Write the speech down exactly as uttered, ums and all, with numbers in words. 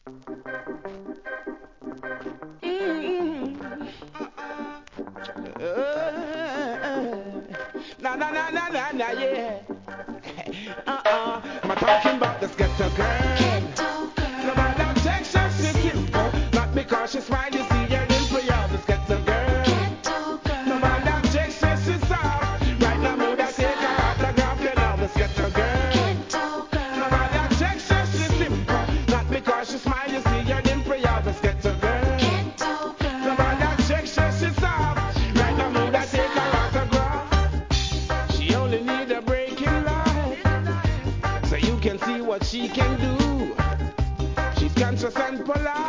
Mm. Uh, na na na na na na yeah. Uh-uh. I'm talking about this ghetto girl. No matter Texas City, not because she smile, you see her dimple, yeah, this ghetto girl. No matter Texas is soft, right now mood I take her autograph, you know this ghetto girl. No matter Texas is simple, not because she smile, you see her dimple, yeah, this ghetto girl. No matter Texas is soft, right now mood I take her autograph. She only need a break in life, so you can see what she can do. She's conscious and polite.